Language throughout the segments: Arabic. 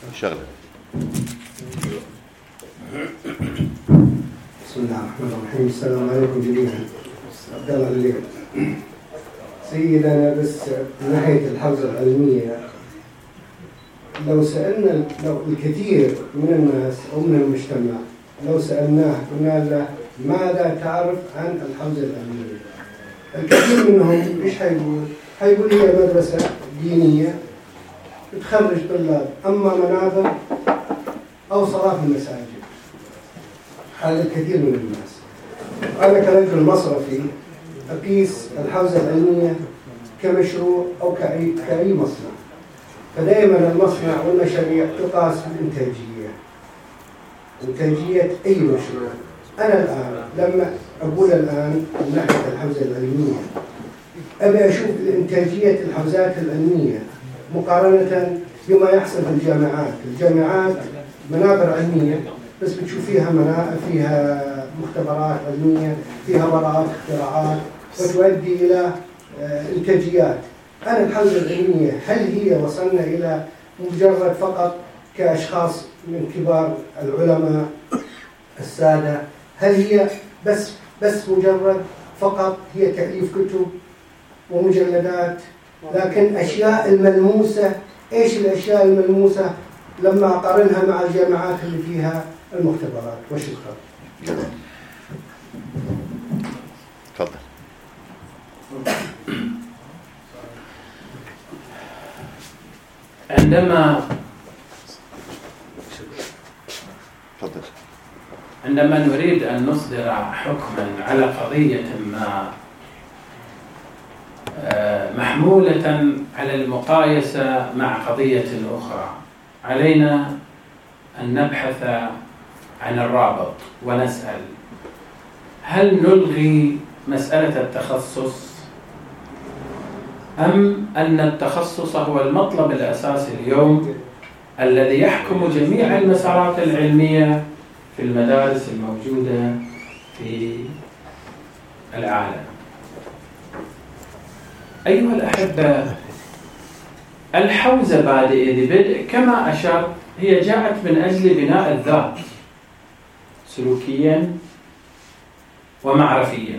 شغله. بسم الله الرحمن الرحيم. السلام عليكم جميعا. عبد الله الليل. سيدنا بس من ناحية الحوزة العلمية، لو سألنا الكثير من الناس أو من المجتمع، لو سألناه قلنا له ماذا تعرف عن الحوزة العلمية؟ الكثير منهم إيش حيقول؟ حيقول هي مدرسة دينية تخرج طلاب أما منابر أو صلاة في المساجد. هذا الكثير من الناس. أنا كرجل مصرفي أقيس الحوزة العلمية كمشروع أو كأي مصنع. فدائما المصنع والمشاريع تقاس بالإنتاجية، إنتاجية أي مشروع. أنا الآن لما أقول الآن من ناحية الحوزة العلمية أبي أشوف إنتاجية الحوزات العلمية مقارنة بما يحصل في الجامعات. الجامعات منابر علمية بس بتشوف فيها مختبرات علمية، فيها براءات اختراعات وتؤدي إلى إنتاجيات. أنا الحوزة العلمية هل هي وصلنا إلى مجرد فقط كأشخاص من كبار العلماء السادة؟ هل هي بس مجرد فقط هي تأليف كتب ومجلدات؟ لكن أشياء الملموسة، إيش الأشياء الملموسة لما أقارنها مع الجامعات اللي فيها المختبرات؟ وشكرا. تفضل. عندما نريد أن نصدر حكما على قضية ما محمولة على المقايسة مع قضية أخرى، علينا أن نبحث عن الرابط ونسأل: هل نلغي مسألة التخصص أم أن التخصص هو المطلب الأساسي اليوم الذي يحكم جميع المسارات العلمية في المدارس الموجودة في العالم؟ أيها الأحبة، الحوزة بادئ ذي بدء كما أشرت هي جاءت من أجل بناء الذات سلوكيا ومعرفيا.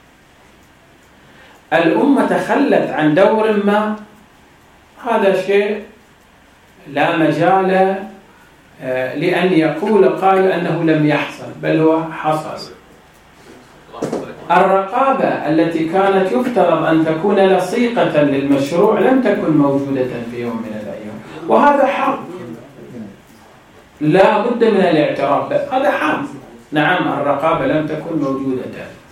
الأمة تخلت عن دور ما، هذا شيء لا مجال لأن يقول قائل أنه لم يحصل، بل هو حصل. الرقابة التي كانت يفترض أن تكون لصيقة للمشروع لم تكن موجودة في يوم من الأيام، وهذا حق لا بد من الاعتراف به، هذا حق. نعم، الرقابة لم تكن موجودة.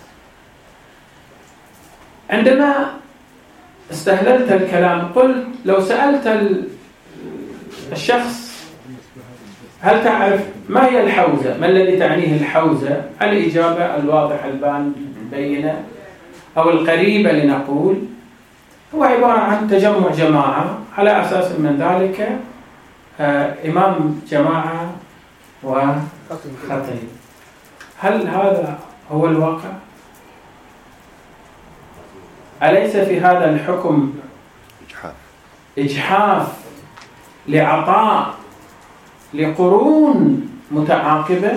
عندما استهللت الكلام قلت لو سألت الشخص هل تعرف ما هي الحوزة؟ ما الذي تعنيه الحوزة؟ الإجابة الواضحة البينة أو القريبة لنقول هو عبارة عن تجمع جماعة، على أساس من ذلك إمام جماعة وخطيب. هل هذا هو الواقع؟ أليس في هذا الحكم إجحاف لعطاء لقرون متعاقبة؟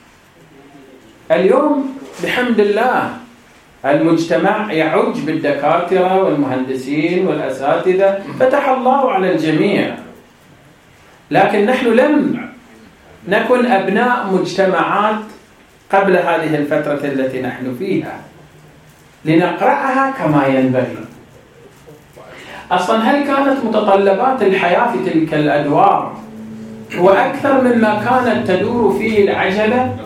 اليوم بحمد الله المجتمع يعج بالدكاترة والمهندسين والأساتذة، فتح الله على الجميع، لكن نحن لم نكن أبناء مجتمعات قبل هذه الفترة التي نحن فيها لنقرأها كما ينبغي. أصلا هل كانت متطلبات الحياة في تلك الأدوار وأكثر مما كانت تدور فيه العجلة؟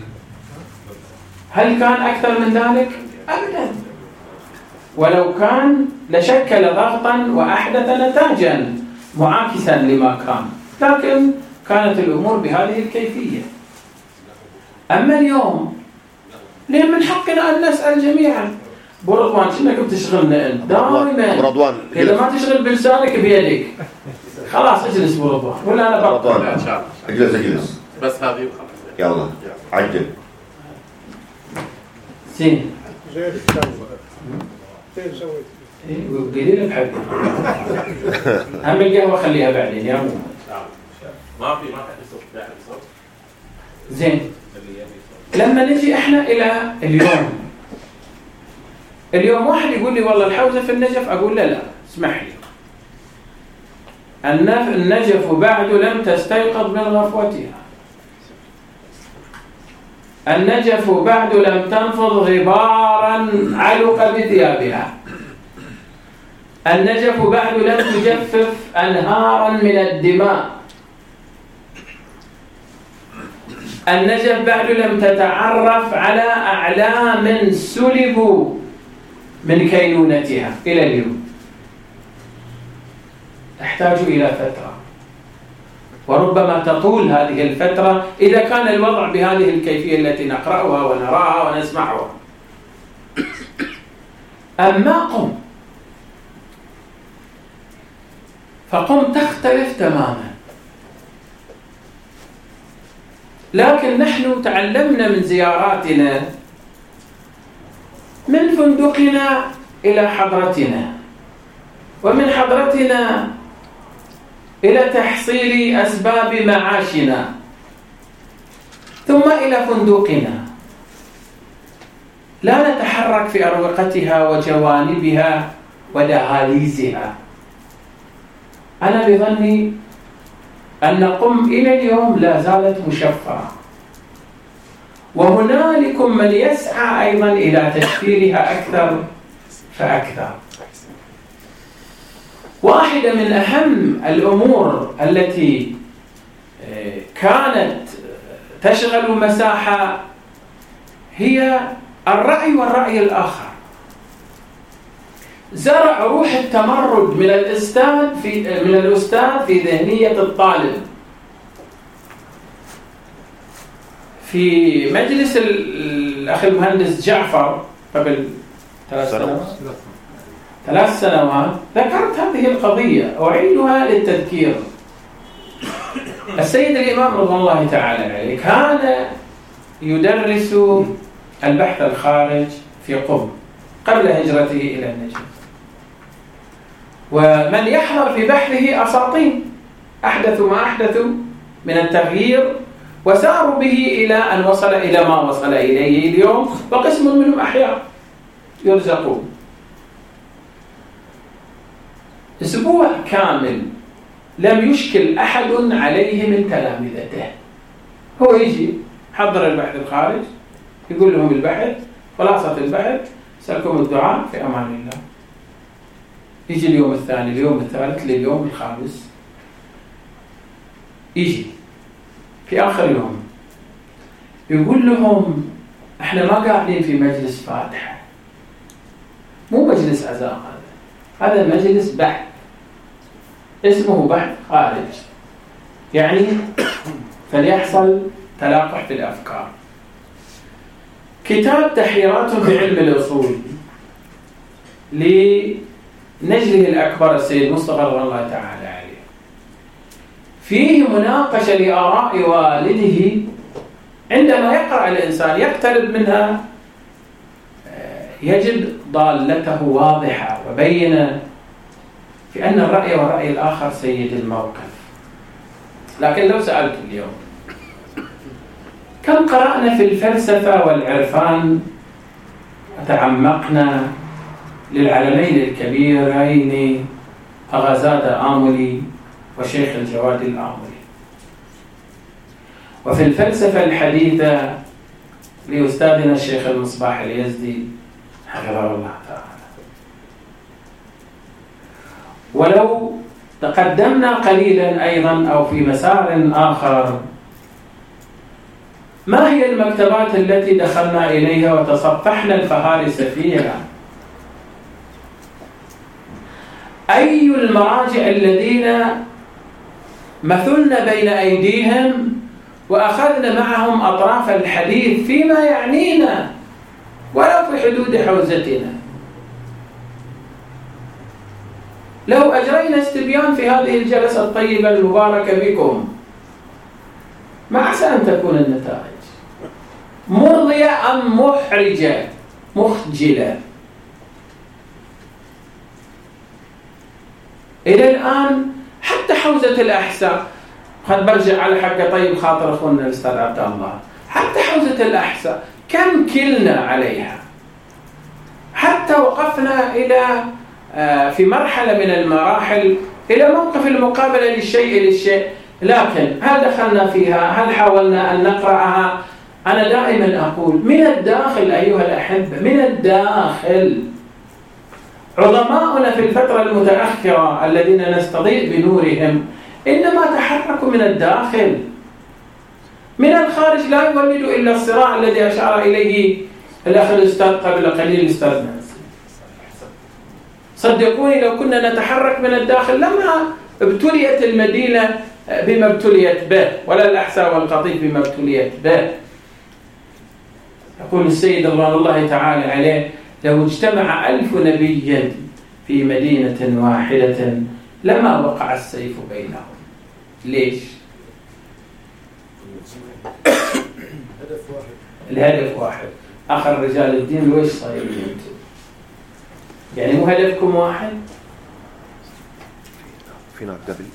هل كان أكثر من ذلك؟ أبدا. ولو كان لشكل ضغطا وأحدث نتاجا معاكسا لما كان، لكن كانت الأمور بهذه الكيفية. أما اليوم ليه من حقنا أن نسأل جميعا؟ أبو رضوان شنك بتشغلنا أنت دائما؟ إذا ما تشغل بلسانك بيدك خلاص اجلس أبو رضوان، ولا أنا بطل؟ اجلس بس هذه وخلاص. يلا عجل. زين. زين سويت. قليل بحبي. هم القهوة خليها بعدين يا مو. ما في صوت داخل صوت. زين، لما نجي احنا الى اليوم واحد يقول لي والله الحوزة في النجف، اقول له لا اسمح لي، النجف بعد لم تستيقظ من غفوتها، النجف بعد لم تنفض غبارا علق بثيابها، النجف بعد لم تجفف أنهارا من الدماء، النجف بعد لم تتعرف على أعلام سلبوا من كينونتها إلى اليوم. تحتاج إلى فترة، وربما تطول هذه الفترة إذا كان الوضع بهذه الكيفية التي نقرأها ونراها ونسمعها. أما قم، فقم تختلف تماما. لكن نحن تعلمنا من زياراتنا من فندقنا إلى حضرتنا، ومن حضرتنا إلى تحصيل أسباب معاشنا، ثم إلى فندقنا، لا نتحرك في أروقتها وجوانبها ودهاليزها. أنا بظني أن قم إلى اليوم لا زالت مشفرة، وهنالكم من يسعى أيضا إلى تشفيرها أكثر فأكثر. واحدة من أهم الأمور التي كانت تشغل مساحة هي الرأي والرأي الآخر. زرع روح التمرد من الأستاذ في ذهنية الطالب. في مجلس الأخ المهندس جعفر قبل 3 سنوات ذكرت هذه القضية، أعيدها للتذكير. السيد الإمام رضي الله تعالى عليه كان يدرس البحث الخارج في قم قبل هجرته إلى النجف، ومن يحضر في بحثه أساطين أحدثوا ما أحدثوا من التغيير، وساروا به إلى أن وصل إلى ما وصل إليه اليوم، وقسم منهم أحياء يرزقون. أسبوع كامل لم يشكل أحد عليه من تلامذته. هو يجي حضر البحث الخارج، يقول لهم البحث، خلاصة البحث، سألكم الدعاء في أمان الله. يجي اليوم الثاني، اليوم الثالث، لليوم الخامس، يجي في آخر يوم يقول لهم احنا ما قاعدين في مجلس فاتحة، مو مجلس عزاء، هذا مجلس بحث، اسمه بحث خارج، يعني فليحصل تلاقح في الأفكار. كتاب تحريرات في علم الأصول لنجله الأكبر السيد مصطفى رضي الله تعالى عليه، فيه مناقشة لآراء والده. عندما يقرأ الإنسان يقترب منها يجد ضالته واضحة وبينة في أن الرأي والرأي الآخر سيد الموقف. لكن لو سألت اليوم كم قرأنا في الفلسفة والعرفان وتعمقنا للعلمين الكبيرين أغازادا آملي وشيخ الجواد الآملي، وفي الفلسفة الحديثة لأستاذنا الشيخ المصباح اليزدي حفظه الله تعالى. ولو تقدمنا قليلا أيضا أو في مسار آخر، ما هي المكتبات التي دخلنا إليها وتصفحنا الفهارس فيها؟ أي المراجع الذين مثلنا بين أيديهم وأخذنا معهم أطراف الحديث فيما يعنينا ولو في حدود حوزتنا؟ لو أجرينا استبيان في هذه الجلسة الطيبة المباركة بكم، ما عسى أن تكون النتائج مرضية أم محرجة مخجلة؟ إلى الآن حتى حوزة الأحساء خل برجع على حق طيب خاطر أخونا الأستاذ عبد الله. حتى حوزة الأحساء كم كلنا عليها، حتى وقفنا إلى في مرحلة من المراحل إلى موقف المقابلة للشيء، لكن هل دخلنا فيها؟ هل حاولنا أن نقرأها؟ أنا دائما أقول من الداخل أيها الأحبة، من الداخل. عظماؤنا في الفترة المتأخرة الذين نستضيء بنورهم إنما تحركوا من الداخل، من الخارج لا يولد إلا الصراع الذي أشار إليه الأخ الأستاذ قبل قليل الأستاذ ناصر. صدقوني لو كنا نتحرك من الداخل لما ابتليت المدينة بما ابتليت به، ولا الأحساء والقطيف بما ابتليت به. يقول السيد رضوان الله تعالى عليه: لو اجتمع 1000 نبي في مدينة واحدة لما وقع السيف بينهم. ليش؟ الهدف واحد. آخر رجال الدين ويش صايرين انتم؟ يعني مو هدفكم واحد؟ فينا قبل